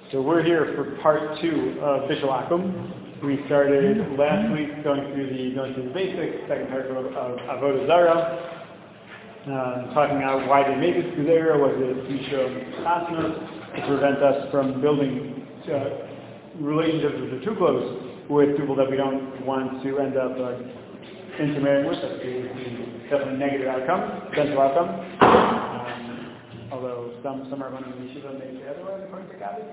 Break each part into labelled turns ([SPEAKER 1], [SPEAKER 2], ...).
[SPEAKER 1] So we're here for part 2 of Bishul Akum. We started last week going through the basics, second part of Avodah Zarah, talking about why they made this Gezerah. Was it Mishum Chasnos to prevent us from building relationships that are too close with people that we don't want to end up intermarrying with? That's definitely a negative outcome, potential outcome. Although some are going to be Yeshiva may say otherwise, according to Gabi.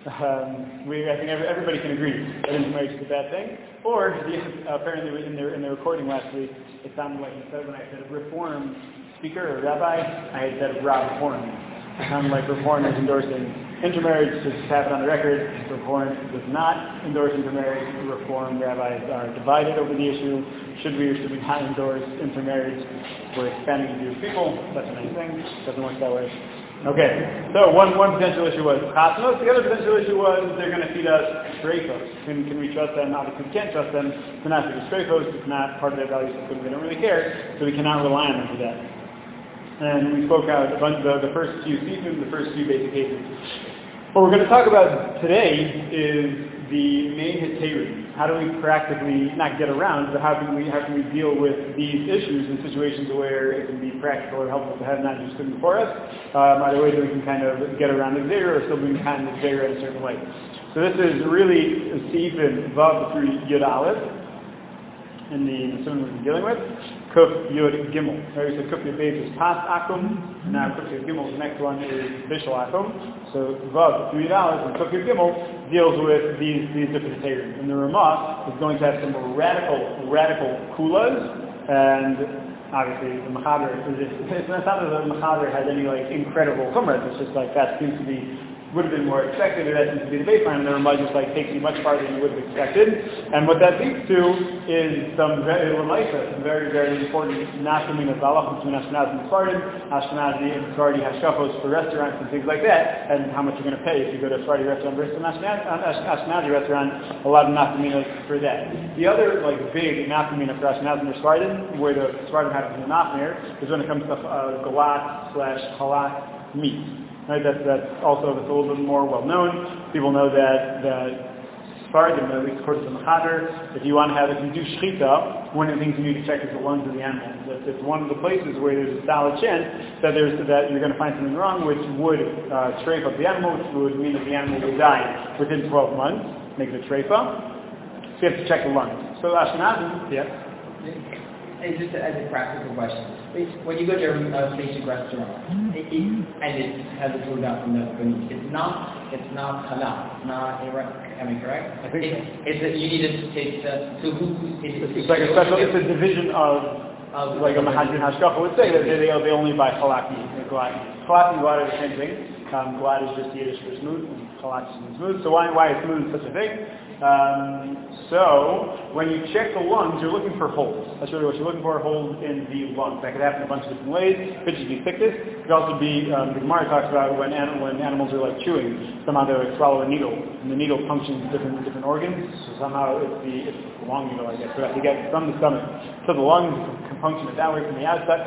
[SPEAKER 1] I think everybody can agree that intermarriage is a bad thing. Or apparently in the recording last week, it sounded like instead of when I said reform speaker or rabbi, I had said Rav Reform. It sounded like Reform is endorsing intermarriage. Just have it on the record. Reform does not endorse intermarriage. Reform rabbis are divided over the issue. Should we or should we not endorse intermarriage? We're expanding to Jewish people. That's a nice thing. Doesn't work that way. Okay, so one potential issue was chasnos. The other potential issue was they're going to feed us streifos. Can we trust them? Obviously, we can't trust them to not feed us streifos. It's not part of their value system. They don't really care, so we cannot rely on them for that. And we spoke out a bunch of the first few seasons, the first few basic cases. What we're going to talk about today is the main heterim. How do we practically not get around, but how can we deal with these issues in situations where it can be practical or helpful to have non-Jews sitting before us? Either way, that we can kind of get around the Gezerah or still be kind of the Gezerah in a certain way. So this is really a Seif Vav through Yud Aleph in the Sunnah we've been dealing with. Kuf Yud Gimel. Right, so Kuf Yud Beis is Pas Akum. Now Kuf Yud Gimel, the next one is Bishul Akum. So Vav through Yud Aleph and Kuf Yud Gimel deals with these different heterim. And the Ramah is going to have some radical kulas, and obviously the Mechaber it's not that the Mechaber has any incredible chumras. It's just that seems to be would have been more expected, or that seems to be the baseline, and the Ramah just takes you much farther than you would have expected. And what that leads to is some very important nafkamina balach between Ashkenazi and Sephardim, Ashkenazi and Sephardi hashkafos for restaurants and things like that, and how much you're going to pay if you go to a Sephardi restaurant versus an Ashkenazi restaurant. A lot of nafkaminas for that. The other big nafkamina for Ashkenazi and Sephardim, where the Sephardim have to be nafmir, is when it comes to galat/halak meat. Right, that's also a little bit more well known. People know that Sephardim, at least according to the Mechaber, if you do shchita, one of the things you need to check is the lungs of the animal. It's one of the places where there's a solid chance that you're going to find something wrong, which would strafe up the animal, which would mean that the animal will die within 12 months, make it a treifa. So you have to check the lungs. So Ashkenazi, yes.
[SPEAKER 2] And just as a practical question, when you go to a basic restaurant and it has a food out from the beneath, it's not halal, not am I correct?
[SPEAKER 1] I think
[SPEAKER 2] you need to take so
[SPEAKER 1] it's like a special. It's a division of like a Mahadrin Hashkafa would say that they only buy halak meat and galat. Halak and galat are the same thing. Galat is just Yiddish for smooth, and halak is smooth. So why is smooth such a thing? So when you check the lungs, you're looking for holes. That's really what you're looking for, holes in the lungs. That could happen in a bunch of different ways. Could just be thickness. It could also be, the Gemara talks about when animals are chewing, somehow they swallow a needle, and the needle punctures different organs. So somehow it's the long needle, I guess. So you have to get from the stomach to the lungs, can puncture it that way from the outside,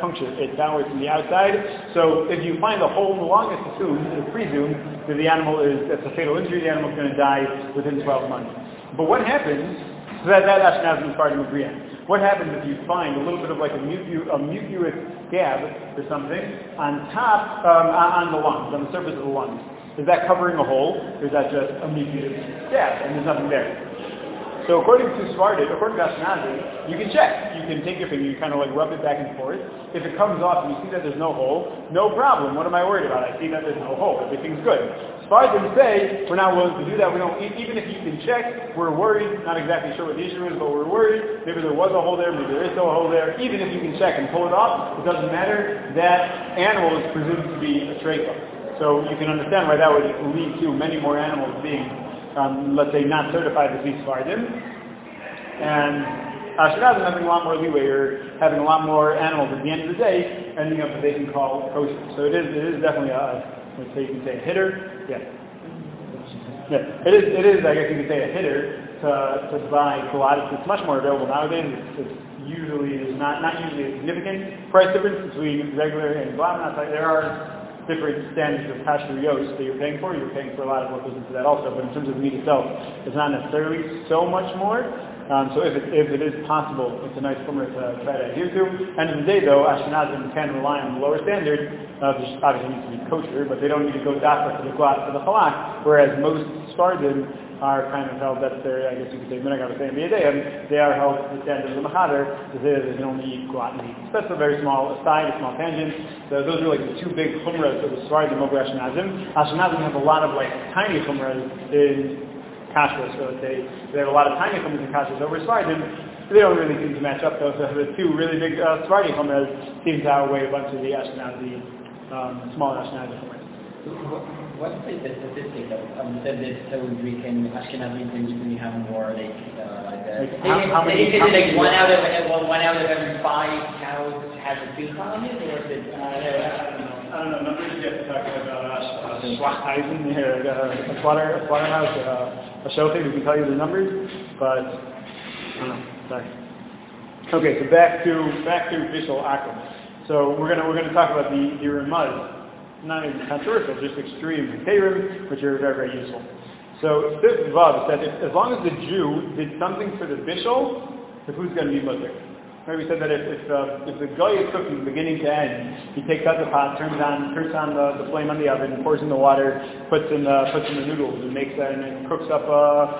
[SPEAKER 1] So if you find a hole in the lung, it's presumed that the animal that's a fatal injury. The animal's going to die within 12 months. But what happens, so that Ashkenazi and Sephardim agree on. What happens if you find a little bit of a mucus scab or something on top, on the lungs, on the surface of the lungs? Is that covering a hole, or is that just a mucus scab and there's nothing there? So according to Ashkenazi, you can check. You can take your finger, you kind of rub it back and forth. If it comes off and you see that there's no hole, no problem. What am I worried about? I see that there's no hole. Everything's good. Sephardim say we're not willing to do that. We don't. Even if you can check, we're worried. Not exactly sure what the issue is, but we're worried. Maybe there was a hole there. Maybe there is still a hole there. Even if you can check and pull it off, it doesn't matter. That animal is presumed to be a treifa. So you can understand why that would lead to many more animals being let's say, not certified as these Sephardim. And Ashkenazim having a lot more leeway, or having a lot more animals at the end of the day, ending up what they can call kosher. So it is definitely let's say you can say a hitter. Yeah. It is, I guess you could say a hitter to buy galat. It's much more available nowadays. It's usually, there's not usually a significant price difference between regular and galat. There are different standards of kashriyos that you're paying for. You're paying for a lot of what goes into that also. But in terms of the meat itself, it's not necessarily so much more. So if it is possible, it's a nice chumrah to try to adhere to. End of the day, though, Ashkenazim can rely on the lower standard, which obviously needs to be kosher, but they don't need to go dafa to the glot for the halak, whereas most Sfardim are kind of held, that's their, I guess you could say, minhag of the same day, they are held to the standard of the machader, to say that they can only eat glot meat. So that's a very small aside, a small tangent. So those are like the two big chumras of the Sfardim over Ashkenazim. Ashkenazim have a lot of like tiny chumras in kashrus, so they have a lot of tiny chumras in kashrus over Sfardim. They don't really seem to match up though, so the two really big Sfardi chumras seem to outweigh a bunch of the Ashkenazi, small Ashkenazi chumras.
[SPEAKER 2] What is the statistic of said that so we can Ashkenazi can usually have more
[SPEAKER 1] how many?
[SPEAKER 2] Is it like one out of every 5 cows has a tooth on it, or is it?
[SPEAKER 1] I don't know. Numbers get talking about Schlachteisen here, a slaughterhouse, a showthing. We can tell you the numbers, but I don't know. Sorry. Okay, so back to Bishul Akum. So we're gonna talk about the Ramaz. Not even controversial, just extreme Terim, which are very, very useful. So Sif Vav said as long as the Jew did something for the bishul, the food's going to be mutter. Right, we said that if the guy is cooking beginning to end, he takes out the pot, turns on the flame on the oven, pours in the water, puts in the noodles, and makes that, and then cooks up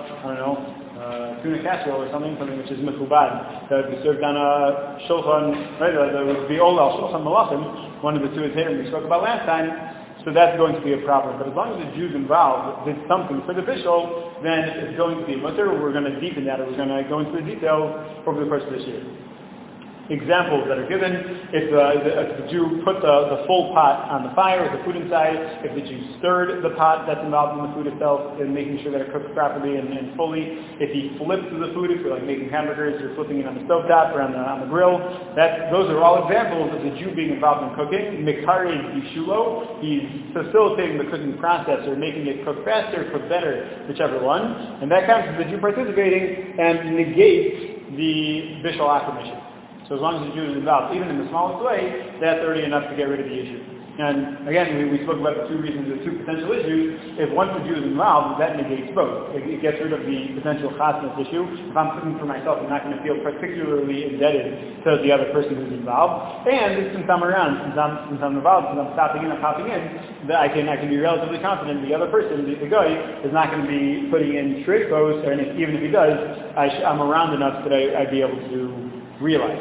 [SPEAKER 1] tuna casserole or something which is mekubad. That would be served on a shulchan, right? That would be olal shulchan malachim, one of the two Terim we spoke about last time. So that's going to be a problem. But as long as the Jews involved did something for the bishul, then it's going to be mutter. We're going to deepen that, or we're going to go into the details over the course of this year. Examples that are given: if the Jew put the full pot on the fire with the food inside, if the Jew stirred the pot that's involved in the food itself and making sure that it cooks properly and fully, if he flips the food, if you're like making hamburgers, you're flipping it on the stovetop or on the grill, those are all examples of the Jew being involved in cooking. Mikari Yishulo, he's facilitating the cooking process or making it cook faster, cook better, whichever one, and that counts as the Jew participating and negates the Bishul Akum issue. So as long as the Jew is involved, even in the smallest way, that's already enough to get rid of the issue. And again, we spoke about the two reasons, the two potential issues. If once the Jew is involved, that negates both. It gets rid of the potential chasnas issue. If I'm cooking for myself, I'm not going to feel particularly indebted to the other person who's involved. And since I'm around, since I'm involved, since I'm stopping in, I'm popping in, that I can be relatively confident the other person, the guy, is not going to be putting in shreikos, or even if he does, I'm around enough that I'd be able to realize.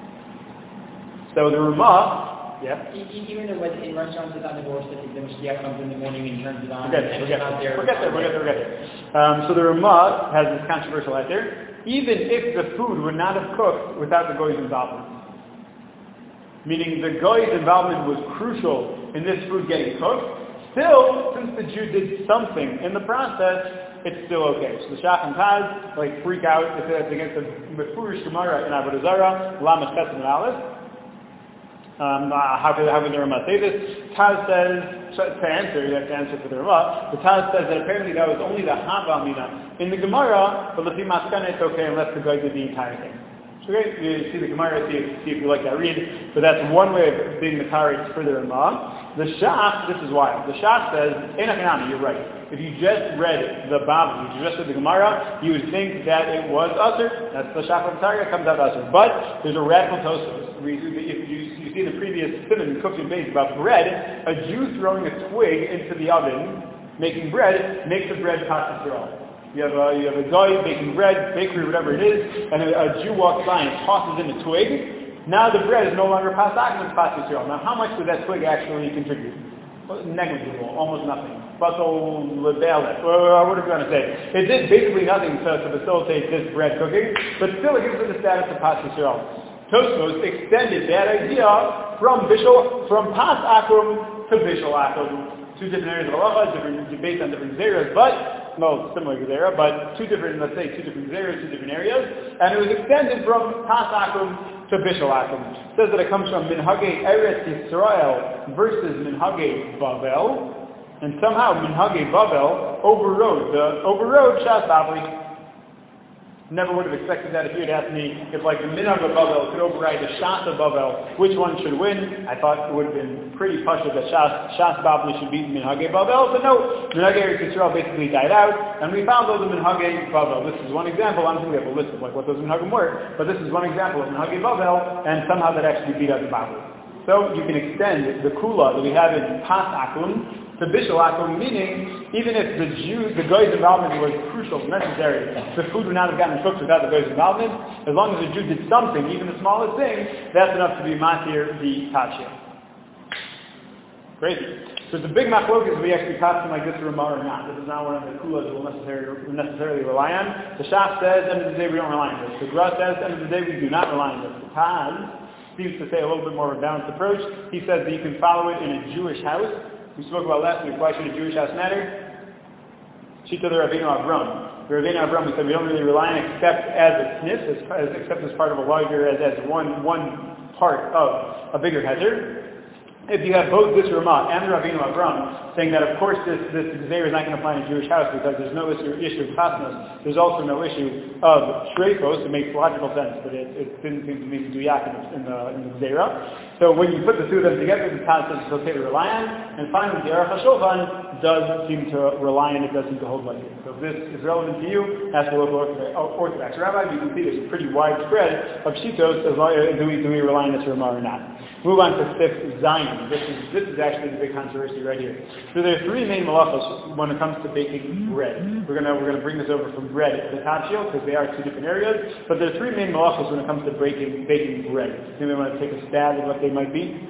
[SPEAKER 1] So the Ramah, yeah.
[SPEAKER 2] Even in restaurants it's on the doorstep, the Mashiach comes in the morning and turns it on.
[SPEAKER 1] We'll get there. So the Ramah has this controversial out there. Even if the food would not have cooked without the goy's involvement, meaning the goy's involvement was crucial in this food getting cooked, still, since the Jew did something in the process, it's still okay. So the Shach and Taz freak out. It's against the Mefurish Gemara in Avodah Zarah, Lamed Ches and Aleph. How could the Ramah say this? Taz says, to answer, you have to answer for the Ramah, the Taz says that apparently that was only the Hava Mina. In the Gemara, but Lefi Maskana, it's okay unless the guy did the entire thing. So you see the Gemara, see if you like that read, but that's one way of being the Tarek for the Ramah. The Shach, this is wild. The Shach says, Einachanami, you're right. If you just read the Bavli, if you just read the Gemara, you would think that it was Asr. That's the Shach of Tarek, comes out Asr. But there's a radical Tosfos. If you see the previous simon cooked in base about bread, a Jew throwing a twig into the oven, making bread, makes the bread pas yisrael. You have a guy making bread, bakery, whatever it is, and a Jew walks by and tosses in a twig. Now the bread is no longer pas akum, it's pas yisrael. Now how much would that twig actually contribute? Well, negligible, almost nothing. What are we going to say? It did basically nothing to facilitate this bread cooking, but still it gives it the status of pas yisrael. Tosfos extended that idea from pas akum to bishul akum. Two different areas of halacha, based on different areas, similar to there, but two different areas, two different areas, and it was extended from pas akum to bishul akum. It says that it comes from minhagei Eretz Yisrael versus minhagei Bavel, and somehow minhagei Bavel overrode Shas Bavli. Never would have expected that if you had asked me if like the minhag of Bavel could override the shas of Bavel, which one should win? I thought it would have been pretty pashut that shas Babli should beat minhagei Bavel, but no, minhagei Eretz Yisrael basically died out, and we found those of minhagei Bavel. This is one example. Honestly, we have a list of like what those minhagim were, but this is one example of minhagei Bavel, and somehow that actually beat out the Babli. So you can extend the kula that we have in Pas Akum to Bishul Akum, meaning even if the guy's involvement was crucial, necessary, the food would not have gotten cooked without the guy's involvement. As long as the Jew did something, even the smallest thing, that's enough to be matir the tachia. Crazy. So it's a big machlokas if we actually pass them like this to Ramah or not. This is not one of the kulas we'll necessarily rely on. The Shach says, end of the day we don't rely on this. The Gra says, end of the day we do not rely on this. The Taz seems to say a little bit more of a balanced approach. He says that you can follow it in a Jewish house. We spoke about last week, why should a Jewish house matter? Shita the Rabbeinu Avram. The Rabbeinu Avram, we said we don't really rely on except as a snif, except as part of a larger, as one part of a bigger heter. If you have both this Ramah and the Rabbeinu Avram saying that of course this Gezeira is not going to apply in a Jewish house because there's no issue of chasnas, there's also no issue of shreifos, it makes logical sense, but it didn't seem to me to do yak in the Gezeira. So when you put the two of them together, the Taz says it's okay to rely on, and finally the Aruch HaShulchan does seem to rely on it, does seem to hold like it. So if this is relevant to you, ask the local Orthodox rabbi, you can see there's a pretty wide spread of shitos, do we rely on this Ramah or not. Move on to fifth Zion. This is actually the big controversy right here. So there are three main malachos when it comes to baking bread. We're gonna bring this over from bread to the tachil because they are two different areas. But there are three main malachos when it comes to baking bread. Anybody want to take a stab at what they might be?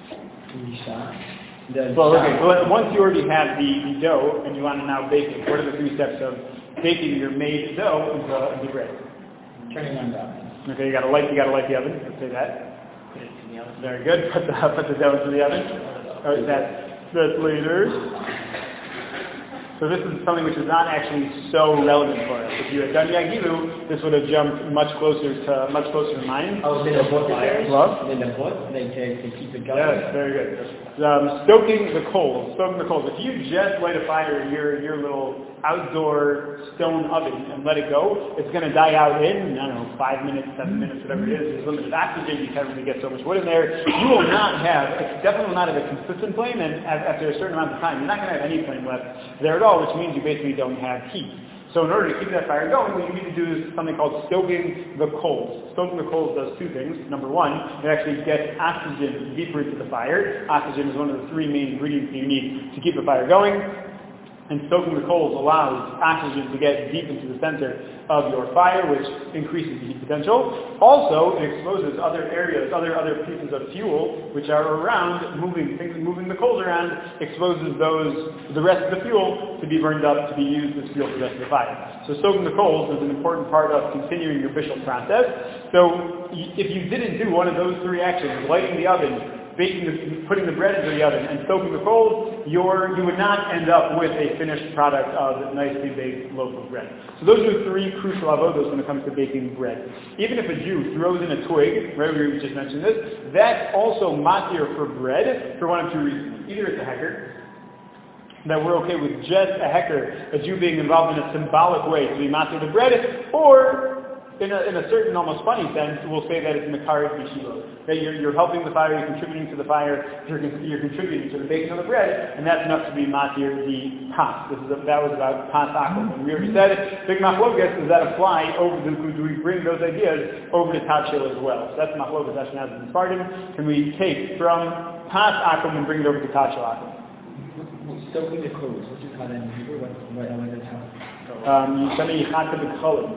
[SPEAKER 1] Well, once you already have the dough and you want to now bake it, what are the three steps of baking your made dough into bread?
[SPEAKER 2] Turning on the oven.
[SPEAKER 1] Okay, you gotta light the oven. Let's say that. Very good. Put the dough into the oven. Or that's later. So this is something which is not actually so relevant for us. If you had done Yagilu, this would have jumped much closer to mine.
[SPEAKER 2] Oh, then the book fires?
[SPEAKER 1] What?
[SPEAKER 2] Then the book, they keep it going?
[SPEAKER 1] Yes, very good. Stoking the coals. If you just light a fire in your little outdoor stone oven and let it go, it's going to die out in, 5 minutes, 7 minutes, whatever it is. There's limited oxygen. You can't really get so much wood in there. You will not have, it's definitely not have a consistent flame, and after a certain amount of time, you're not going to have any flame left there at all, which means you basically don't have heat. So in order to keep that fire going, what you need to do is something called stoking the coals. Stoking the coals does two things. Number one, it actually gets oxygen deeper into the fire. Oxygen is one of the three main ingredients you need to keep the fire going. And stoking the coals allows oxygen to get deep into the center of your fire, which increases the heat potential. Also, it exposes other areas, other pieces of fuel which are around, moving the coals around, exposes the rest of the fuel to be burned up, to be used as fuel for the rest of the fire. So stoking the coals is an important part of continuing your bishul process. So if you didn't do one of those three actions, lighting the oven, putting the bread into the oven, and stoking the coals, you would not end up with a finished product of nicely baked loaf of bread. So those are three crucial avodos when it comes to baking bread. Even if a Jew throws in a twig, right, we just mentioned this, that's also matir for bread for one of two reasons. Either it's a hecker, that we're okay with just a hecker, a Jew being involved in a symbolic way to be matir the bread, or in a certain, almost funny sense, we'll say that it's mekaret b'shilo. That you're helping the fire, you're contributing to the fire, you're contributing to the baking of the bread, and that's enough to be matir the pas. That was about pas akum. And we already said it. Big machlokas, does that apply do we bring those ideas over to tachil as well? So that's machlokas Ashkenazim and Sephardim. Can we take from pas akum and bring it over to tachil akum?
[SPEAKER 2] Stoking the coals, what do you call that in Hebrew? What is it?
[SPEAKER 1] Yisani Yichata B'Cholim.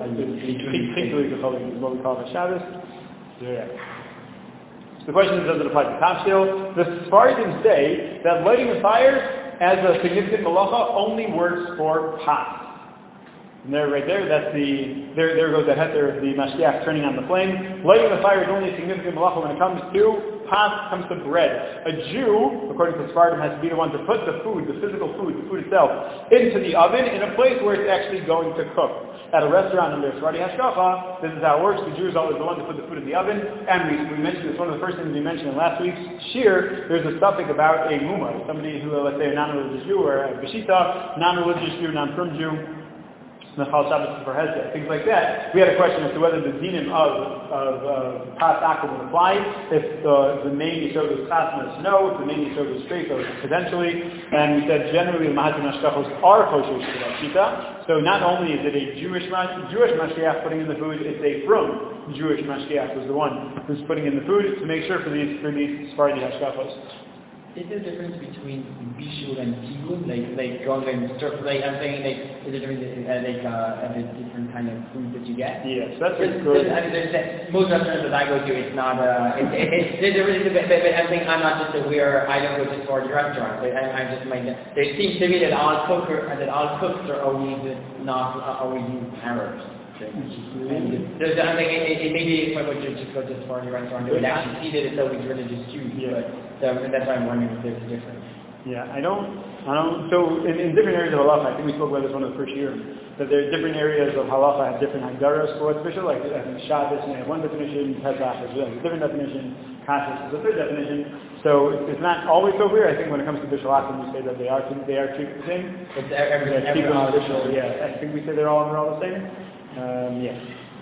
[SPEAKER 1] Is what we call the Shabbos. Yeah. So the question is, does it apply to tachil? The Sephardim say that lighting the fire as a significant malacha only works for pas. And there, right there, there goes the heter of the mashgiach turning on the flame. Lighting the fire is only a significant malacha when it comes to pas, comes to bread. A Jew, according to Sephardim, has to be the one to put the food, the physical food, the food itself, into the oven in a place where it's actually going to cook. At a restaurant under Sephardi Hashkafa, this is how it works. The Jew is always the one to put the food in the oven. And we mentioned this, one of the first things we mentioned in last week's shir, there's a suffix about a mumar, somebody who, let's say, a non-religious Jew or a beshita, non-religious Jew, non-firm Jew, Mechal Shabbos for Hezbollah, things like that. We had a question as to whether the dinim of Pas Akum would apply if the main Yisod was Chasmas, no, if the main Yisod was straight, so potentially. And we said generally the Mahatim Ashkachos are kosher to that Shita. So not only is it a Jewish mashgiach putting in the food, it's a from Jewish mashgiach was the one who's putting in the food to make sure for these Sephardi Hashkachos.
[SPEAKER 2] Is there a difference between bishul and tigun? Like going and stir, like I'm saying, like is there a different kind of food that you get?
[SPEAKER 1] Yes, that's good.
[SPEAKER 2] Most restaurants that I go to, it's not. There's a really, but I'm saying I'm not just aware. I don't go to Sephardi restaurants. I'm just like there seems to be that all cooks are always not always Arabs. And I think it maybe if I would just go to a Sephardi restaurant, they would actually see that it's always religious Jews.
[SPEAKER 1] Yeah.
[SPEAKER 2] But that's why I'm wondering if there's a difference.
[SPEAKER 1] Yeah, I don't. So in different areas of halacha, I think we spoke about this one of the first year, that there are different areas of halacha have different hagdaras for what's special. Like I think Shabbos may have one definition, Pesach has a different definition, Kashrus is a third definition. So it's not always so clear. I think when it comes to bishul akum, we say that they are treated the same.
[SPEAKER 2] It's everything.
[SPEAKER 1] Yeah, I think we say they're all the same. Yeah.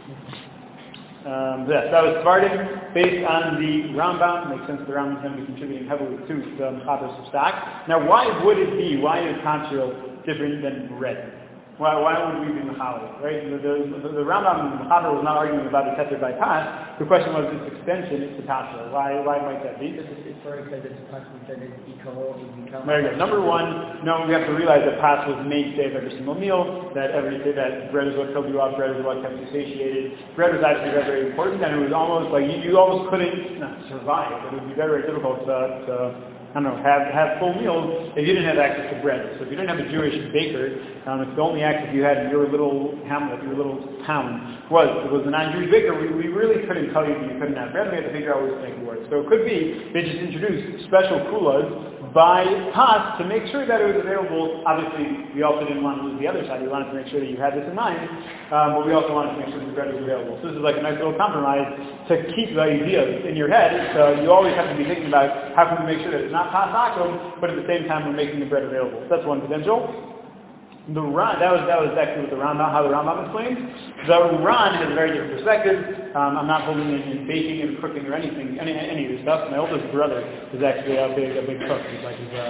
[SPEAKER 1] Yes, that was starting based on the Rambam. Makes sense the Rambam is going to be contributing heavily to the Mechaber Substack. Now, why is Tantril different than bread? Why would we be Mechalel, right? The Rambam and the Mechaber was not arguing about the Keter by Pas. The question was its extension is to Tantril. Why might that be?
[SPEAKER 2] It's very because it's constantly said it's Ikaro.
[SPEAKER 1] Very good. Number one, we have to realize that Pas was made to save every single meal, that bread is what killed you off, bread is what kept you satiated. Bread was actually very, very important, and it was almost like you almost couldn't not survive. It would be very, very difficult to have full meals if you didn't have access to bread. So if you didn't have a Jewish baker, if the only access you had in your little hamlet, your little town, was a non-Jewish baker, we really couldn't tell you that you couldn't have bread. We had to figure out ways to make it work. So it could be they just introduced special kulas by Pas to make sure that it was available. Obviously, we also didn't want to lose the other side. We wanted to make sure that you had this in mind, but we also wanted to make sure that the bread was available. So this is like a nice little compromise to keep the idea in your head. So you always have to be thinking about how can we make sure that it's not Pas Akum, but at the same time we're making the bread available. So that's one potential. That was actually what how the Rambam explains. The Ran has a very different perspective. I'm not holding in baking and cooking or any of this stuff. My oldest brother is actually a big cook. He's like his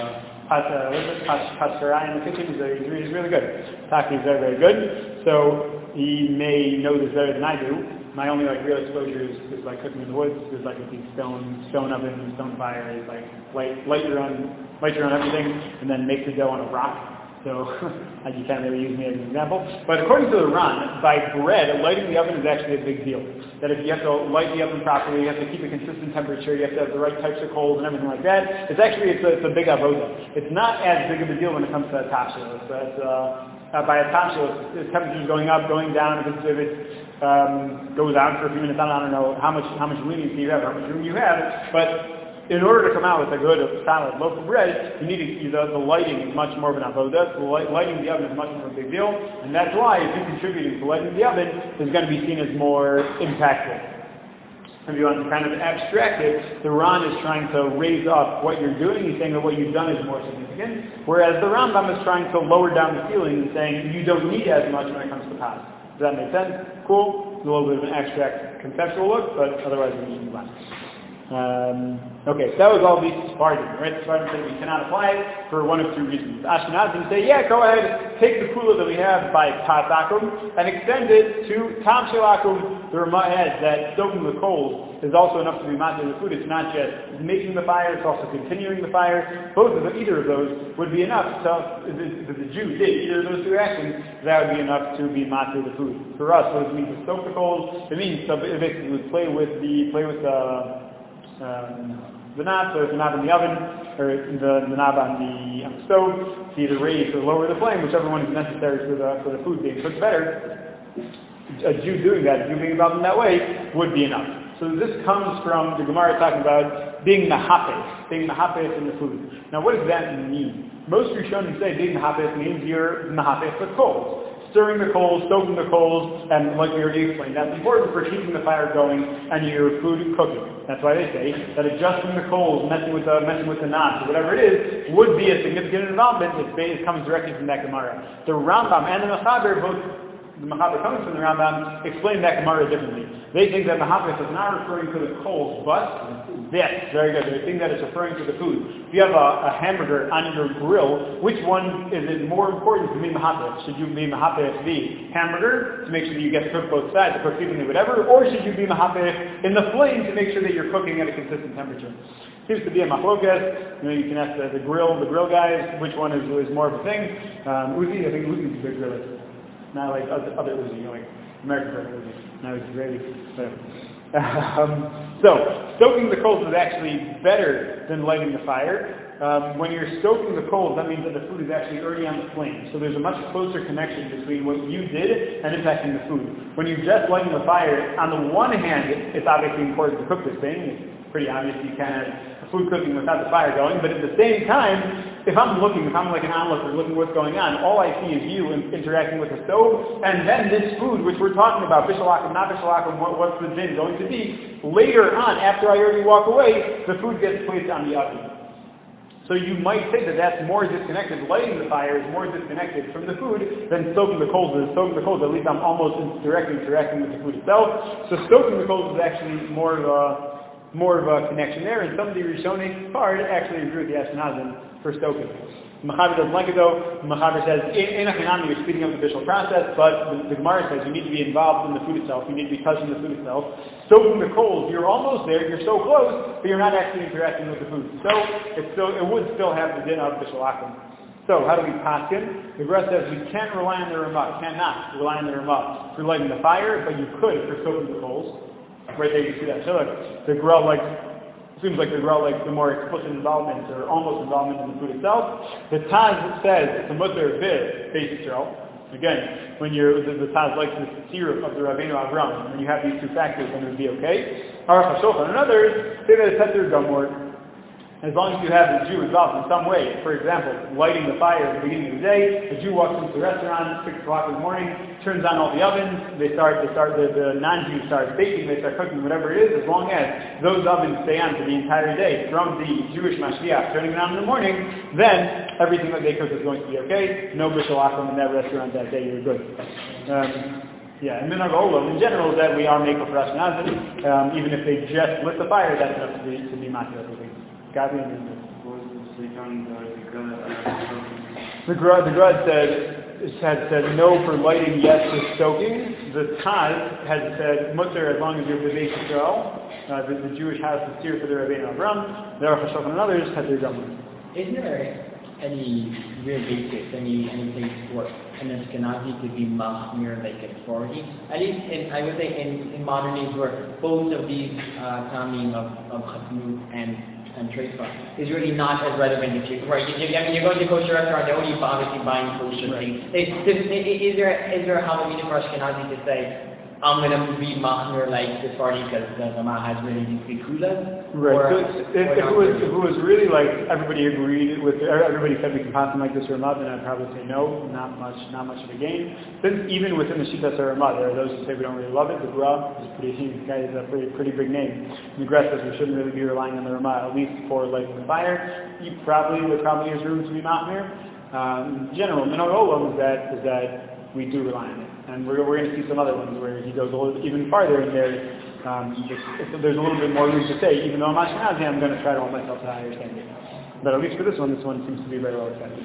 [SPEAKER 1] pastarai in the kitchen. He's really good. Taki is very, very good. So he may know this better than I do. My only real exposure is like cooking in the woods. Is like with these stone oven, stone fire. Is like light your own everything, and then make the dough on a rock. So you can't really use me as an example. But according to the Ran, by bread, lighting the oven is actually a big deal. That if you have to light the oven properly, you have to keep a consistent temperature, you have to have the right types of coals and everything like that. It's a big avoda. It's not as big of a deal when it comes to a tapshil. By a tapshil, the temperature is going up, going down. If it goes on for a few minutes, I don't know how much leniency you have, how much room you have, but in order to come out with a good solid loaf of bread, you need the lighting is much more of an avodah. So lighting the oven is much more of a big deal, and that's why if you're contributing to lighting the oven, it's going to be seen as more impactful. If you want to kind of abstract it, the Ran is trying to raise up what you're doing. He's saying that what you've done is more significant, whereas the Rambam is trying to lower down the ceiling and saying you don't need as much when it comes to Pas. Does that make sense? Cool. It's a little bit of an abstract conceptual look, but otherwise we need to move on. Okay, so that was all these Sephardim, right? Sephardim said we cannot apply it for one of two reasons. Ashkenazim say, yeah, go ahead, take the kula that we have by Pas Akum and extend it to Tamshil Akum. The Ramah adds that stoking the coals is also enough to be matzah the food. It's not just making the fire, it's also continuing the fire. Either of those would be enough. So if the Jew did either of those two actions, that would be enough to be matzah the food. For us, what does it mean to stoke the coals? It means to basically play with the knob, so it's the knob in the oven, or the knob on the stove, to either raise or lower the flame, whichever one is necessary for the food being cooked better. A Jew doing that, being involved in that way, would be enough. So this comes from the Gemara talking about being mahapes in the food. Now what does that mean? Most Rishonim say being mahapes means you're mahapes with coals. Stirring the coals, stoking the coals, and like we already explained, that's important for keeping the fire going and your food cooking. That's why they say that adjusting the coals, messing with the knots, or whatever it is, would be a significant involvement. It comes directly from that Gemara. The Rambam and the Mechaber both the Machaber coming from the Rambam explain that Gemara differently. They think that Machaber is not referring to the coals, but yes, very good. They think that it's referring to the food. If you have a hamburger on your grill, which one is it more important to be Machaber? Should you be Machaber the hamburger to make sure that you get to cook both sides, to cook evenly, whatever, or should you be Machaber in the flame to make sure that you're cooking at a consistent temperature? Seems to be a machlokas. You can ask the grill guys, which one is more of a thing. Uzi, I think Uzi's a good griller. Not like other Uzi, like American Uzi. Now it's Israeli. So, stoking the coals is actually better than lighting the fire. When you're stoking the coals, that means that the food is actually already on the flame. So there's a much closer connection between what you did and impacting the food. When you're just lighting the fire, on the one hand, it's obviously important to cook this thing. It's pretty obvious you can't have food cooking without the fire going, but at the same time, if I'm like an onlooker looking what's going on, all I see is you interacting with the stove, and then this food, which we're talking about, bishalakim, not bishalakim, what's the din going to be, later on, after I already walk away, the food gets placed on the oven. So you might say that that's more disconnected, lighting the fire is more disconnected from the food than stoking the coals is. Stoking the coals, at least I'm almost directly interacting with the food itself. So stoking the coals is actually more of a connection there, and some of the Rishonim part actually agree with the Ashkenazim for stoking. Machaber doesn't like it though. Machaber says, in Achinami you're speeding up the official process, but the Gemara says you need to be involved in the food itself, you need to be touching the food itself. Stoking the coals, you're almost there, you're so close, but you're not actually interacting with the food. So it would still have the din of official akum. So how do we paskin? The Gemara says we can't rely on the Ramah, cannot rely on the Ramah for lighting the fire, but you could for stoking the coals. Right there you see that. So the Gemara seems like the more explicit involvement or almost involvement in the food itself. The Taz says it's a mutter bit basic Yisrael. Again, when the Taz likes the syrup of the Rabbeinu Avram, when you have these two factors, then it would be okay. Aruch HaShulchan and others say that it's heter gamor. As long as you have the Jew involved in some way, for example, lighting the fire at the beginning of the day, the Jew walks into the restaurant, 6 o'clock in the morning, turns on all the ovens, the non-Jews start baking, they start cooking, whatever it is, as long as those ovens stay on for the entire day, from the Jewish Mashiach turning it on in the morning, then everything that they cook is going to be okay. No bishul akum in that restaurant that day, you're good. And minhag olam in general is that we are makel for Ashkenazim, even if they just lit the fire, that's enough to be makel everything. The Grud said no for lighting, yes for stoking. The Taz has said mutter as long as you're with Beis Yisrael. The Jewish house is here for the Rabbeinu Avram. The Aruch HaShulchan and others had their done.
[SPEAKER 2] Isn't there any real basis, any place for an Ashkenazi to be machmir like authority? At least I would say in modern age where both of these timing of chatnut and trefa is really not as relevant as you, right? You're going to a kosher restaurant, they're only obviously buying kosher things. Is there a Havamina for Ashkenazi to say, I'm going to be machmir like this party because the Rama has really these big kulas?
[SPEAKER 1] Right. So if it was really like everybody agreed with, everybody said we can pass them like this Ramah, then I'd probably say no, not much of a gain. Since even within the Shitas Ramah, there are those who say we don't really love it. The Gra is pretty huge. Guy is a pretty big name. The Gra says we shouldn't really be relying on the Ramah, at least for lighting the fire. There probably is room to be machmir. In general, minhag olam is that we do rely on it. And we're going to see some other ones where he goes a little even farther in there. There's a little bit more room to say, even though I'm Ashkenazi, I'm going to try to hold myself to a higher standard. But at least for this one seems to be very well accepted.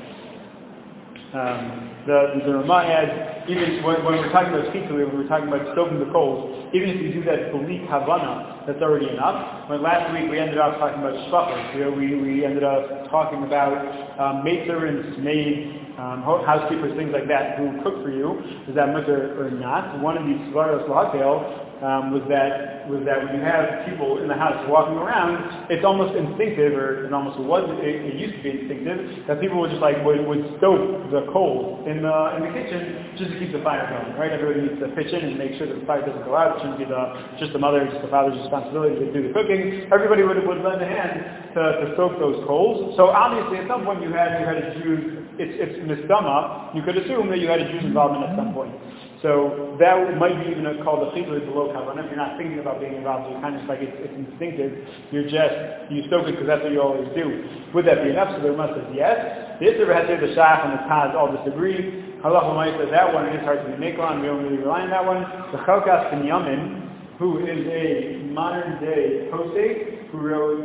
[SPEAKER 1] The Ramah adds, even when we're talking about skituli, when we're talking about stoking the coals, even if you do that b'li havana, that's already enough. When last week we ended up talking about shvachos, we ended up talking about maidservants, maids, housekeepers, things like that, who cook for you. Is that mutter or not? One of these svaros lahakel was that when you have people in the house walking around, it's almost instinctive, or it used to be instinctive, that people would just would stoke the coals in the kitchen just to keep the fire going, right? Everybody needs to pitch in and make sure that the fire doesn't go out. It shouldn't be just the father's responsibility to do the cooking. Everybody would lend a hand to stoke those coals. So obviously at some point you had a Jew, it's misdama, you could assume that you had a Jew's involvement at some point. So that might be even called a chilul below kavanah. If you're not thinking about being involved, you're kind of just like it's instinctive. You stoke it because that's what you always do. Would that be enough? So the Rama says yes. The Yisrael has the Shach and the Taz all disagree. Halacha Ma'isa, that one is hard to be make on. We don't really rely on that one. The Chalkas Binyamin, who is a modern day posek, who wrote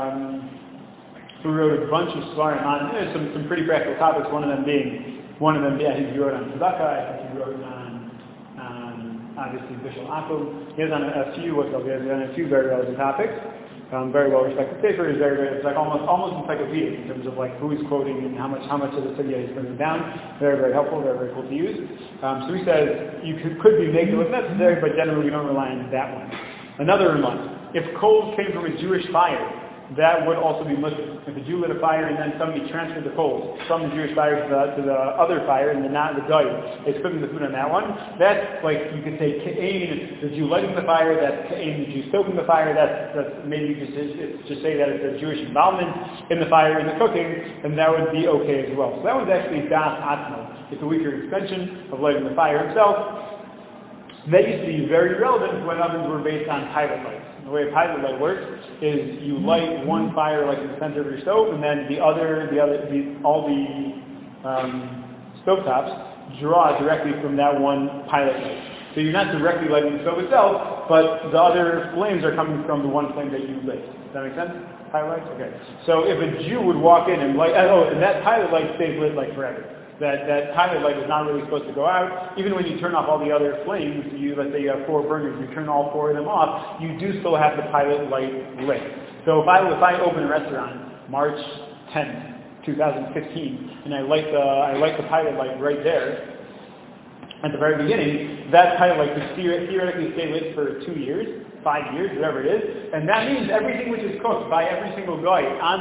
[SPEAKER 1] a bunch of svarim on some pretty practical topics. One of them being, he wrote on tzedakah. I think he wrote on obviously Bishul Akum. He has on a few very relevant topics. Very well respected paper. Is very, it's like almost encyclopedic in terms of like who he's quoting and how much of the study he's bringing down. Very, very helpful. Very, very cool to use. So he says you could be making if necessary, but generally we don't rely on that one. Another remark: if coals came from a Jewish fire, that would also be Muslim. If a Jew lit a fire and then somebody transferred the coals from the Jewish fire to the other fire and not the guy is cooking the food on that one, that's like you could say Ka'ain, the Jew lighting the fire, that's Ka'ain, the Jew stoking the fire, that's maybe you could just say that it's a Jewish involvement in the fire and the cooking, and that would be okay as well. So that was actually Das Atmo. It's a weaker extension of lighting the fire itself. That used to be very relevant when ovens were based on pilot lights. The way a pilot light works is you light one fire like in the center of your stove, and then all the stovetops draw directly from that one pilot light. So you're not directly lighting the stove itself, but the other flames are coming from the one flame that you lit. Does that make sense? Pilot lights? Okay. So if a Jew would walk in and light, and that pilot light stays lit like forever. That pilot light is not really supposed to go out. Even when you turn off all the other flames, let's say you have 4 burners, you turn all 4 of them off, you do still have the pilot light lit. So if I open a restaurant March 10th, 2015, and I light the pilot light right there at the very beginning, that pilot light could theoretically stay lit for 2 years, 5 years, whatever it is, and that means everything which is cooked by every single guy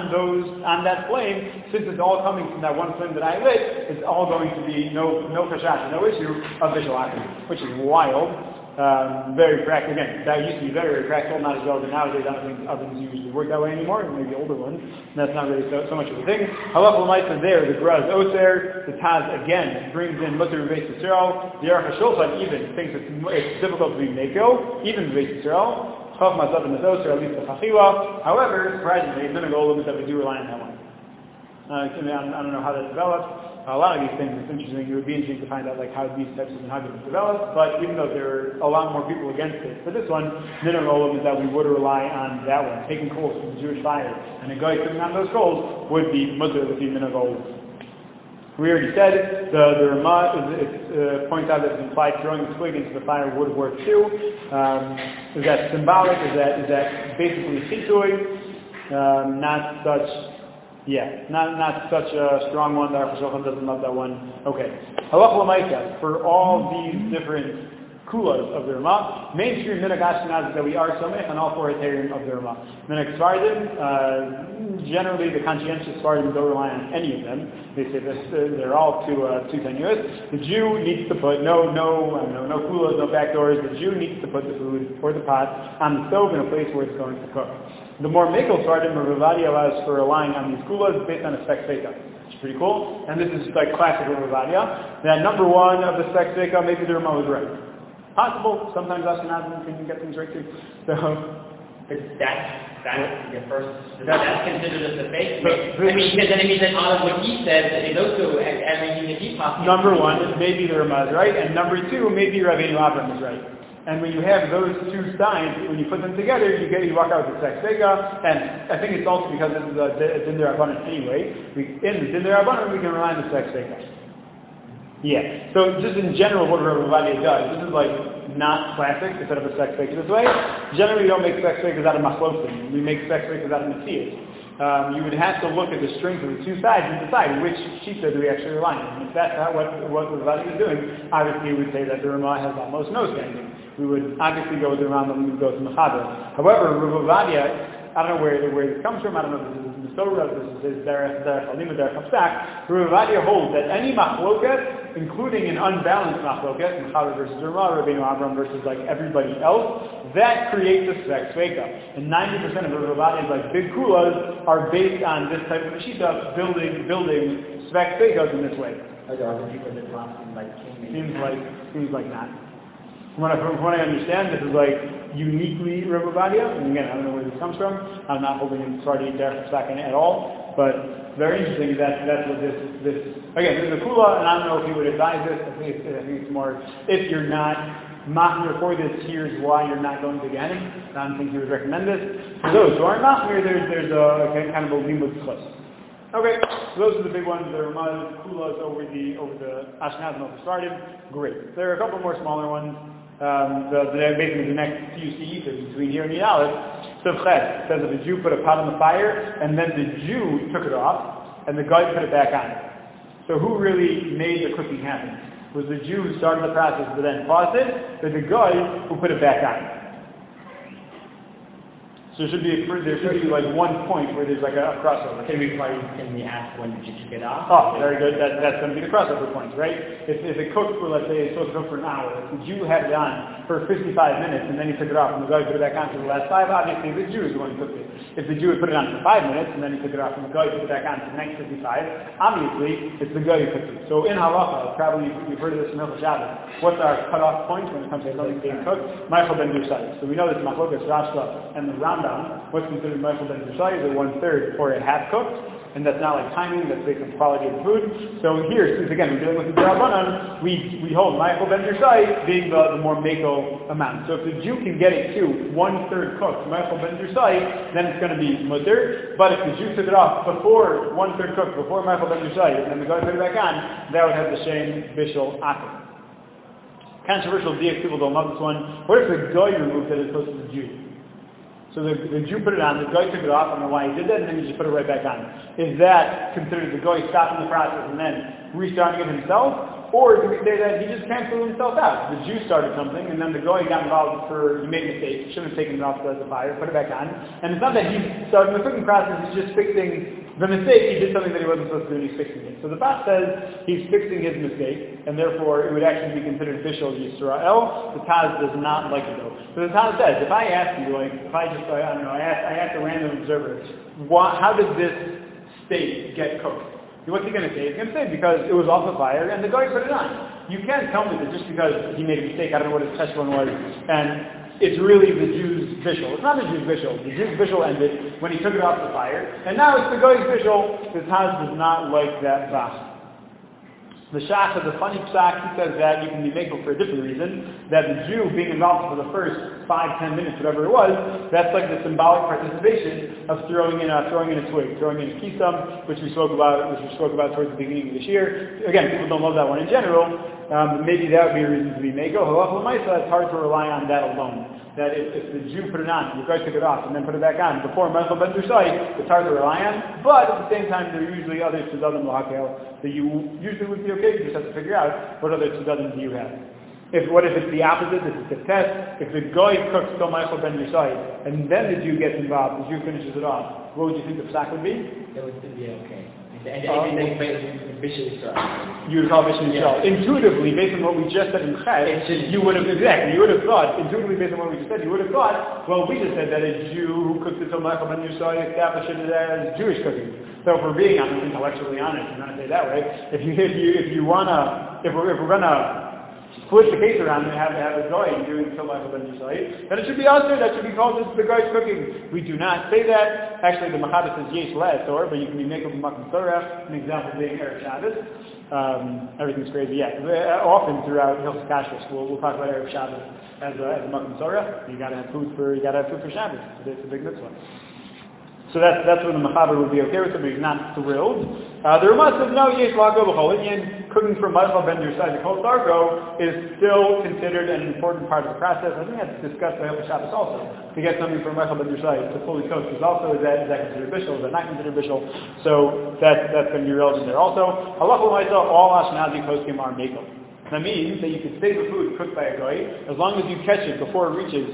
[SPEAKER 1] on that flame, since it's all coming from that one flame that I lit, it's all going to be no kashash, no issue of visual acumen, which is wild. Very practical. Again, that used to be very, very practical, not as relevant nowadays. I don't think ovens usually work that way anymore, maybe older ones. And that's not really so much of a thing. Halacha l'maisa there, the Graz Oser, the Taz again brings in Mutter Beis Yisrael. The Aruch HaShulchan even thinks it's difficult to be Meko, even Beis Yisrael. Chav Mazat and Oser, at least the Chachila. However, surprisingly, none of the limits that we do rely on that one. I don't know how that developed. A lot of these things, it's interesting. It would be interesting to find out like how these types of nuggets develop. But even though there are a lot more people against it, for this one, minimum is that we would rely on that one. Taking coals from the Jewish fire and a guy cooking on those coals would be mutter with the minimum. We already said the Ramah points out that it's implied throwing the twig into the fire would work too. Is that symbolic? Is that basically chitui? Not such. Yeah, not such a strong one. The Aruch HaShulchan doesn't love that one. Okay. Halacha l'maisa, for all these different kulas of the Ramah, mainstream minhag Ashkenaz is that we are somech on all 4 heterim of the Ramah. Minhag Sephardim, generally the conscientious Sephardim don't rely on any of them. They say they're all too tenuous. The Jew needs to put no kulas, no back doors. The Jew needs to put the food or the pot on the stove in a place where it's going to cook. The more Mekel Sephardim, Rav Ovadia allows for relying on these kulas based on a spek seika. It's pretty cool. And this is like classic Rav Ovadia. That number 1 of the spek seika, maybe the Ramah was right. Possible. Sometimes Ashkenazim can get things right too. So that's your first. That's considered as a fake. Because then it means that out of what he said, that in those two, everything that he's talking. Number 1, maybe the Ramah is right, and number 2, maybe Rabbeinu Avram is right. And when you have those 2 signs, when you put them together, you walk out with the spek seika. And I think it's also because this is a din d'Rabbanan anyway. In the din d'Rabbanan, we can rely on the spek seika. Yeah. So just in general, what Rav Ovadia does, this is like not classic to set up a spek seika this way. Generally, we don't make spek seikas out of machlosim. We make spek seikas out of mesias. You would have to look at the strength of the 2 sides and decide which shita do we actually rely on. And if that's not what Rav Ovadia is doing, obviously we would say that the Ramah has almost no standing. We would obviously go with the Rambam, we would go to Mechaber. However, Rav Ovadia, I don't know where this comes from, I don't know if this is Mesorah, this is Derech Halima, Derech Hafsak. Rav Ovadia holds that any machloket, including an unbalanced machloket, Mechaber versus Ramah, Rabbeinu Avram versus like everybody else, that creates a spek seika. And 90% of Rav Ovadia's like big kulas are based on this type of shita, building spek seikas in this way.
[SPEAKER 2] Are there other people that like
[SPEAKER 1] Seems like not. From what I understand, this is like uniquely Rav Ovadia. And again, I don't know where this comes from. I'm not holding him sorry to Derech Hafsak at all, but very interesting. That's what this again. There's a kula, and I don't know if you would advise this. I think it's more if you're not machmir for this. Here's why you're not going to Gehenim. I don't think you would recommend this. For those who aren't machmir, there's a kind of a limud close. Okay, so those are the big ones. The Ramaz kulas over the Ashkenazim over started. Great. There are a couple more smaller ones. Basically the next few seats between here and the Aleph. Sivchet says that the Jew put a pot on the fire, and then the Jew took it off, and the guy put it back on. So who really made the cooking happen? Was the Jew who started the process but then paused it, or the guy who put it back on? So there should be like one point where there's like a crossover.
[SPEAKER 2] Can we ask when did you took it off?
[SPEAKER 1] Oh, very good. That's going to be the crossover point, right? If it cooked for, let's say, it's supposed to cook for an hour, if the Jew had it on for 55 minutes and then he took it off and the guy put it back on for the last 5, obviously the Jew is the one who cooked it. If the Jew had put it on for 5 minutes and then he took it off and the guy put it back on for the next 55, obviously it's the guy who cooked it. So in halacha, probably you've heard of this in Hilchos Shabbos. What's our cutoff point when it comes to something being cooked? Michael ben Dursai. So we know this Machlokas, Rashba, and the Rambam. What's considered Michael ben Dursai is a 1/3 or a half cooked. And that's not like timing, that's based on quality of the food. So here, since again we're dealing with the Rabbanan, we hold Michael ben Dursai being the more mako amount. So if the Jew can get it to 1/3 cooked, Michael ben Dursai, then it's going to be mutter. But if the Jew took it off before 1/3 cooked, before Michael ben Dursai, and then the guy put it back on, that would have the same bishul akum. Controversial diak, people don't love this one. What if the guy removed it as opposed to the Jew? So the Jew put it on, the guy took it off, I don't know why he did that, and then he just put it right back on. Is that considered the guy stopping the process and then restarting it himself? Or do we say that he just canceled himself out? The Jew started something, and then the guy got involved he made a mistake, he shouldn't have taken it off the fire, put it back on. And it's not that he's starting the cooking process, he's just fixing the mistake. He did something that he wasn't supposed to do, and he's fixing it. So the Bas says he's fixing his mistake, and therefore it would actually be considered Bishul Yisrael. The Taz does not like it though. So the Taz says, if I ask you, I asked a random observer, how did this steak get cooked? What's he going to say? He's going to say because it was off the fire and the guy put it on. You can't tell me that just because he made a mistake, I don't know what his test one was, and it's really the Jew's bishul. It's not the Jew's bishul. The Jew's bishul ended when he took it off the fire, and now it's the guy's bishul. The Taz does not like that Bas. The Shach has a funny psak. He says that you can be makel for a different reason, that the Jew being involved for the first 5-10 minutes, whatever it was, that's like the symbolic participation of throwing in a twig, throwing in a kisam, which we spoke about towards the beginning of this year. Again, people don't love that one in general. Maybe that would be a reason to be makel. Halacha l'maisa, it's hard to rely on that alone. That if the Jew put it on, the guy took it off, and then put it back on before Michael ben Dursai, it's hard to rely on. But at the same time, there are usually other tzedadim l'hakel that you usually would be okay. You just have to figure out what other tzedadim do you have. What if it's the opposite? This is the test. If the guy cooks till Michael ben Dursai, and then the Jew gets involved, the Jew finishes it off, what would you think the psak would be?
[SPEAKER 2] It would be okay. And Bishul Yisrael.
[SPEAKER 1] You would call Bishul Yisrael. Intuitively, based on what we just said in Chet, you would have thought, intuitively based on what we just said, you would have thought, well, we just said that a Jew who cooked it till Michael ben Dursai established it as Jewish cooking. So if we're being intellectually honest, I'm going to say it that way. If we're gonna flip the case around and have a guy doing till Michael ben Dursai, then it should be us there. That should be called the guy's cooking. We do not say that. Actually, the Machaber says yesh la'asor, but you can be makel b'makom torah. An example being Erev Shabbos. Everything's crazy. Yeah, often throughout Hilchos Kashrus, we'll talk about Erev Shabbos as a makom torah. You got to have food for Shabbos. It's a big mitzvah. So that's where the Machaber would be okay with it, but he's not thrilled. The Ramah says, no, yesh la'go b'chol inyan. Cooking for Michael ben Dursai, the Kol Sargo, is still considered an important part of the process. I think that's discussed by Hilchos Shabbos also. To get something from Michael ben Dursai to fully cook is that considered bishul? Is that not considered bishul? So that's going to be relevant there also. Halacha l'maisa, all Ashkenazi poskim are makel. That means that you can save the food cooked by a guy as long as you catch it before it reaches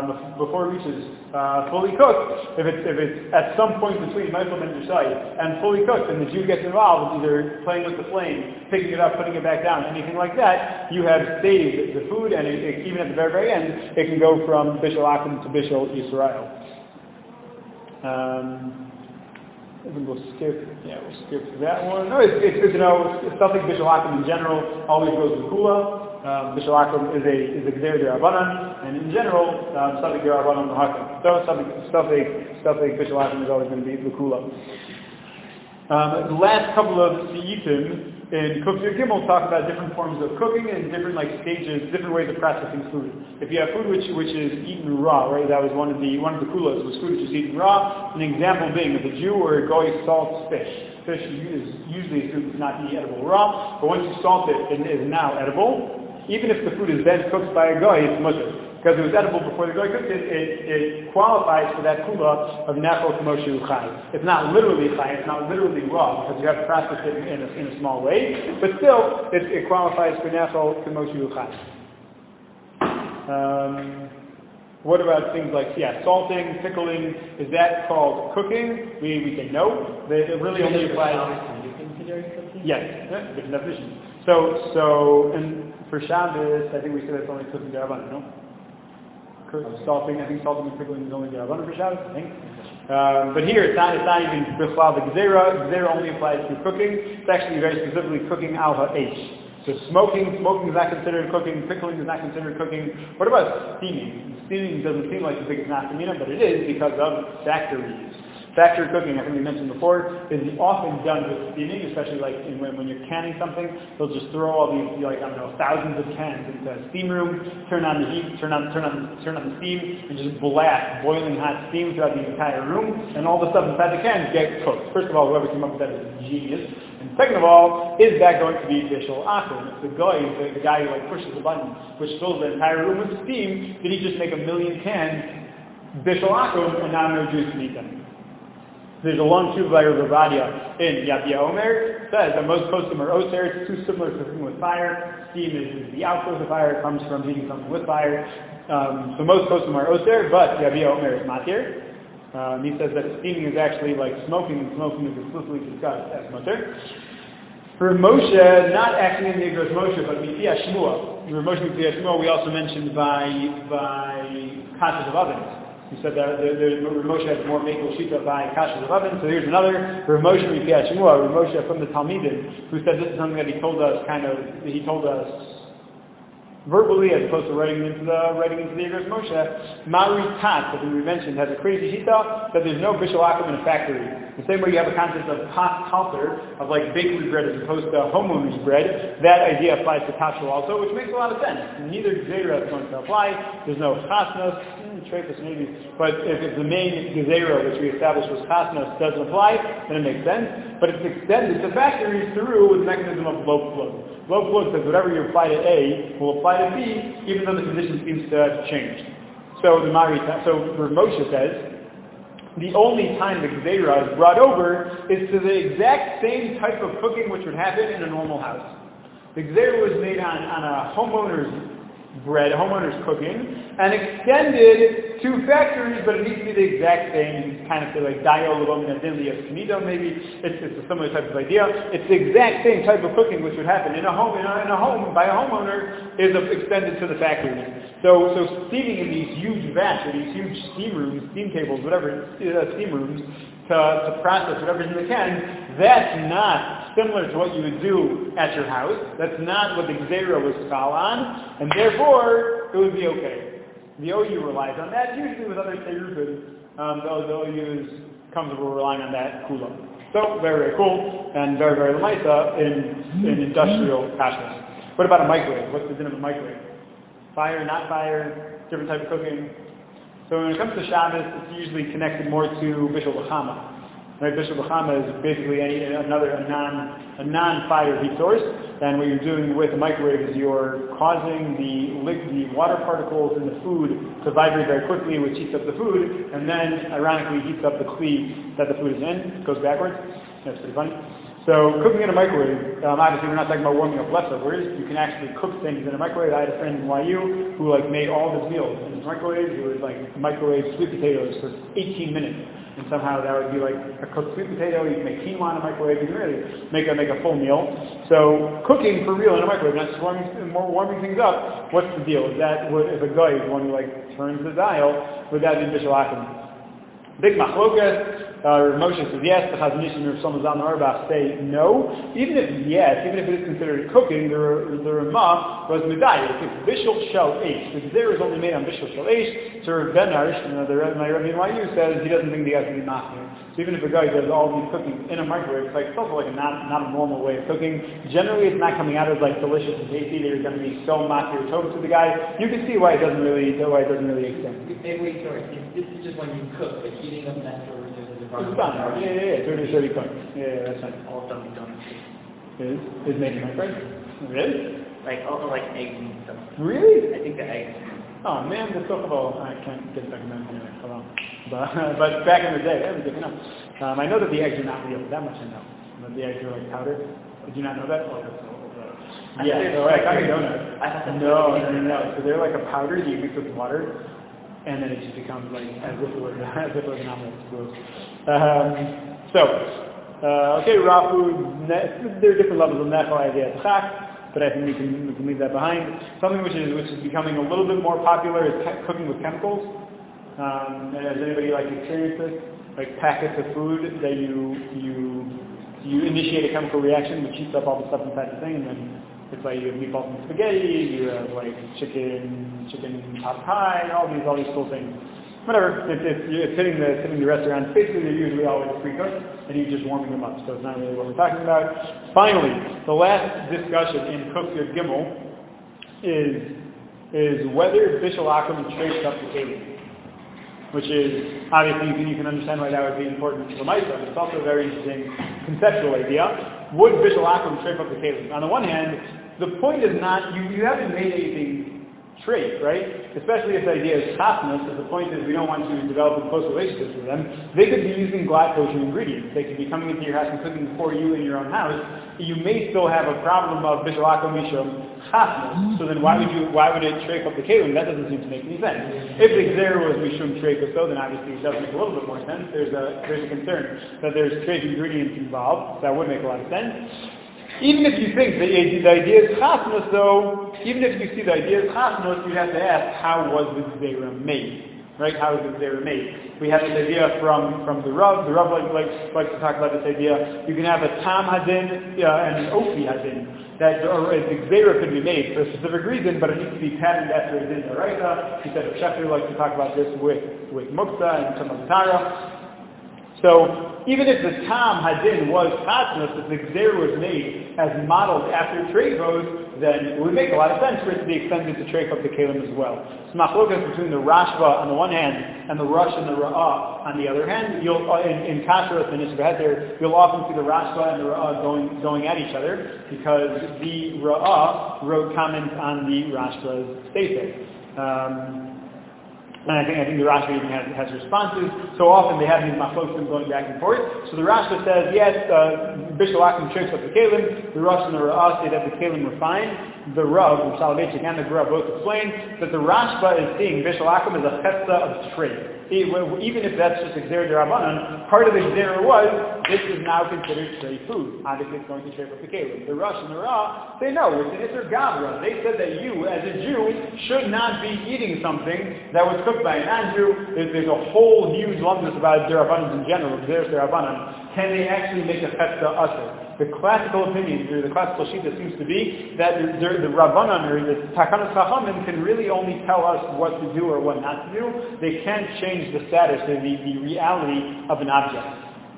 [SPEAKER 1] fully cooked. If it's at some point between Michael ben Dursai and fully cooked, and the Jew gets involved, either playing with the flame, picking it up, putting it back down, anything like that, you have saved the food, and even at the very, very end, it can go from Bishul Akum to Bishul Yisrael. We'll skip that one. No, it's good to know. Stuff like Bishul Akum in general always goes with Kula. Bishul Akum is a Gzer D'Rabbanan, and in general, stuff like D'Rabbanan L'Hakim. So stuff like Bishul Akum is always going to be the Kula. The last couple of Seitim in Kufir Gimel talk about different forms of cooking and different stages, different ways of processing food. If you have food which is eaten raw, right? That was one of the kulas was food which is eaten raw. An example being if a Jew or a goy salts fish. Fish is usually assumed to not be edible raw, but once you salt it, it is now edible. Even if the food is then cooked by a goy, it's mutter. Because it was edible before the goy cooked it, it qualifies for that kula of nafel k'moshu chai. It's not literally chai, it's not literally raw, because you have to process it in a small way, but still, it qualifies for nafel k'moshu chai. What about things like, salting, pickling, is that called cooking? We say no. It really only applies...
[SPEAKER 2] Do you consider it cooking?
[SPEAKER 1] Yes, different definition. So, and for Shabbos, I think we said it's only cooking derabanan, no? Salting, I think salting and pickling is only derabanan for Shabbos, I think. But here, it's not even bichlal the gezerah. Gezerah only applies to cooking. It's actually very specifically cooking al ha'esh. So smoking is not considered cooking, pickling is not considered cooking. What about steaming? Steaming doesn't seem like the biggest nafkamina, but it is because of factories. Factory cooking, I think we mentioned before, is often done with steaming, especially when you're canning something. They'll just throw all these, thousands of cans into a steam room, turn on the heat, turn on the steam, and just blast boiling hot steam throughout the entire room, and all the stuff inside the cans get cooked. First of all, whoever came up with that is a genius. And second of all, is that going to be bishul akum? If the guy who pushes the button, which fills the entire room with steam, did he just make 1 million cans bishul akum and now no Jews can eat them? There's a long tube by Rav Ovadia in Yabia Omer, says that most postim are oser. It's too similar to cooking with fire. Steam is the output of the fire. It comes from heating something with fire. So most postim are oser, but Yabia Omer is matir. He says that steaming is actually like smoking, and smoking is explicitly discussed as mutter. For Moshe, not acting in the Igros Moshe, but Mipia Shmuel. For Moshe Mipia Shmuel, we also mentioned by kashas of ovens. He said that Moshe has more makel shita by kashas of ovens. So here's another for Moshe Mipia Shmuel, Moshe from the Talmidim, who said this is something that he told us verbally as opposed to writing into the Igros Moshe. Mari Tat, that we mentioned, has a crazy shita that there's no bishul akum in a factory. The same way you have a concept of halter, of bakery bread as opposed to homeowner's bread, that idea applies to kashrut also, which makes a lot of sense. Neither gezerah is going to apply. There's no chasnos, trefus maybe, but if the main gezerah, which we established was chasnos, doesn't apply, then it makes sense. But it's extended to factories through with the mechanism of low flow. Low flow says whatever you apply to A will apply to B, even though the condition seems to have changed. So Rav Moshe says, the only time the gezerah is brought over is to the exact same type of cooking which would happen in a normal house. The gezerah was made on a homeowner's bread, a homeowner's cooking, and extended to factories, but it needs to be the exact same. You kind of say like dio levomina dinli of knido maybe. It's a similar type of idea. It's the exact same type of cooking which would happen in a home by a homeowner is extended to the factory. So steaming in these huge vats or these huge steam rooms, steam tables, whatever, steam rooms, to process whatever's in the can, that's not similar to what you would do at your house. That's not what the gezerah was called on, and therefore it would be okay. The OU relies on that, usually with other teirufim. The OU is comfortable relying on that kula. So very, very cool, and very, very lemaisa in industrial kashrus. What about a microwave? What's the din of a microwave? Fire, not fire, different type of cooking. So when it comes to Shabbos, it's usually connected more to bishul b'chama. Right, bishul b'chama is basically a non-fire heat source, and what you're doing with a microwave is you're causing the water particles in the food to vibrate very quickly, which heats up the food, and then ironically heats up the kli that the food is in. It goes backwards. That's pretty funny. So cooking in a microwave, obviously we're not talking about warming up leftovers. You can actually cook things in a microwave. I had a friend in YU who made all of his meals in his microwave. He would microwave sweet potatoes for 18 minutes. And somehow that would be like a cooked sweet potato. You can make quinoa in a microwave. You can really make a full meal. So cooking for real in a microwave, not just warming things up. What's the deal? Is that if a guy is one who turns the dial, would that be bishul akum? Big machlokas. Moshe says yes. The Chazon Ish and Rav Shlomo Zalman Auerbach say no. Even if it is considered cooking, the Ramah was medayik. It's bishul shel eish. The gezerah is only made on bishul shel eish. So Rav Ben Arsh, my Rabbi in YU, says he doesn't think the guy can be machmir. So even if a guy does all these cooking in a microwave, it's also like not a normal way of cooking. Generally, it's not coming out as like delicious and tasty. There's going to be so makir tov to the guy. You can see why it doesn't really extend.
[SPEAKER 2] Wait, sorry. This is just when you cook, but heating up leftovers is a
[SPEAKER 1] It's done. Yeah. 30 points. Yeah, that's fine.
[SPEAKER 2] All done.
[SPEAKER 1] Is made in the microwave? Really?
[SPEAKER 2] Like also like eggs and stuff.
[SPEAKER 1] Really?
[SPEAKER 2] I think the eggs.
[SPEAKER 1] Oh man, the Sokabo, I can't get back in that anyway, hold on. But back in the day, that was good enough. I know that the eggs are not real, that much I know. That the eggs are like powder. Did you not know that? Yeah, they're like donuts. No. So they're like a powder that you mix with water, and then it just becomes like as if it was an omelet. Okay, raw food, there are different levels of nefal idea tzak. But I think we can leave that behind. Something which is becoming a little bit more popular is cooking with chemicals. Has anybody experienced this? Like packets of food that you initiate a chemical reaction which heats up all the stuff inside the thing, and then it's like you have meatballs and spaghetti, you have like chicken pot pie, all these cool things. Whatever, it's hitting the restaurants. Basically, they're usually always pre-cooked, and you're just warming them up. So it's not really what we're talking about. Finally, the last discussion in Kuf Yud Gimel is whether Bishul Akum traced up the Kalim, which is obviously you can understand why that would be important to the Maisa. It's also a very interesting conceptual idea. Would Bishul Akum trace up the Kalim? On the one hand, the point is not you haven't made anything trait, right? Especially if the idea is chasnas, if the point is we don't want to develop a close relationship with them, they could be using glad kosher ingredients. They could be coming into your house and cooking for you in your own house. You may still have a problem of bishul akum mishum chasnas. So then why would it treif up the kelim? That doesn't seem to make any sense. If the xer was mishum treif so, then obviously it does make a little bit more sense. There's a concern that there's treif ingredients involved. That would make a lot of sense. Even if you think the idea is chasnos, though, even if you see the idea is chasnos, you have to ask, how was the Zera made? Right? How was the Zera made? We have this idea from the Rav. The Rav likes to talk about this idea. You can have a tam hadin and an ofi hadin. That the Zera could be made for a specific reason, but it needs to be patterned after a din d'oraisa. He said Shefter likes to talk about this with mukta and some Tara. So even if the tam hadin was chasnas, if the gzer was made as modeled after treifos, then it would make a lot of sense for it to be extended to treif of the kelim as well. So machlokas between the rashba on the one hand and the rush and the ra'ah on the other hand, you'll in kashrus and isvaheter, you'll often see the rashba and the ra'ah going at each other because the ra'ah wrote comments on the rashba's statement. And I think the Rashi even has responses. So often they have these machlokim going back and forth. So the Rashi says, yes, Bishul Akum tricks up the Kalim. The Rosh and the Ra'ah say that the Kalim were fine. The Rav, the Shalabechik and the Gra both explain that the Rashba is seeing Bishul Akum as a chesda of trade. Even if that's just a Gzer D'Rabbanan, part of the Gzer was, this is now considered trade food. Obviously it's going to trade up the Kalim. The Rosh and the Ra'ah, they know, it's an Isser Gavra. They said that you, as a Jew, should not be eating something that was cooked by a non-Jew. There's a whole huge lumpness about D'Rabbanans in general, Gzer D'Rabbanan. Can they actually make a chesda usher? The classical opinion, or the classical shita seems to be that the Rabbanan or the Takanas Chachamim can really only tell us what to do or what not to do. They can't change the status or the reality of an object.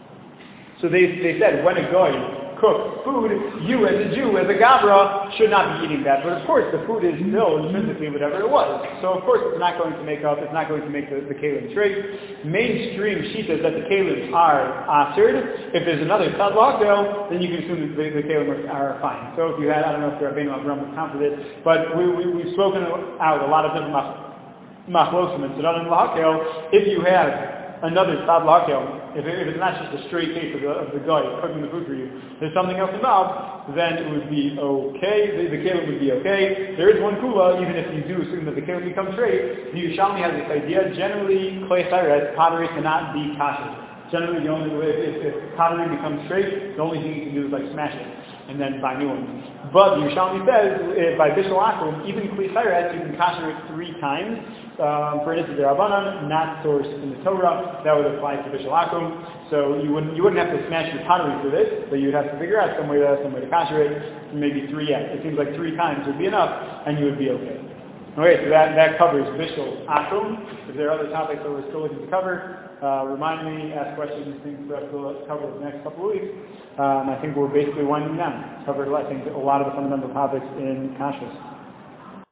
[SPEAKER 1] So they said when a goy cooks food, you as a Jew, as a Gabra, should not be eating that. But of course the food is still intrinsically whatever it was. So of course it's not going to make the Kalim straight. Mainstream shita that the Kalim are ashered. If there's another Tzad L'Hakel, then you can assume that the Kalim are fine. So if you had, I don't know if the Rabbeinu Avram would count for this, but we've spoken out a lot of different machlosim and Tzad L'Hakel. If you have another Tzad L'Hakel, if it's not just a straight case of the guy cooking the food for you, there's something else involved, then it would be okay, the kelim would be okay. There is one kula, even if you do assume that the kelim becomes straight, the Yerushalmi has this idea, generally, klei charetz, pottery cannot be kosher. Generally, the only way, if pottery becomes straight, the only thing you can do is smash it and then buy new ones. But the Yerushalmi says, by Bishul Akum, even klei charetz, you can kosher it 3 times. For an Isser D'Rabbanan, not sourced in the Torah, that would apply to Bishul Akum. So you wouldn't have to smash your pottery for this, but you'd have to figure out some way to kosher it, maybe 3 It seems like 3 times would be enough, and you would be okay. Okay, so that covers Bishul Akum. If there are other topics that we're still looking to cover, remind me, ask questions, things for us to cover the next couple of weeks. I think we're basically winding down. Covered, I think, a lot of the fundamental topics in Kashrus.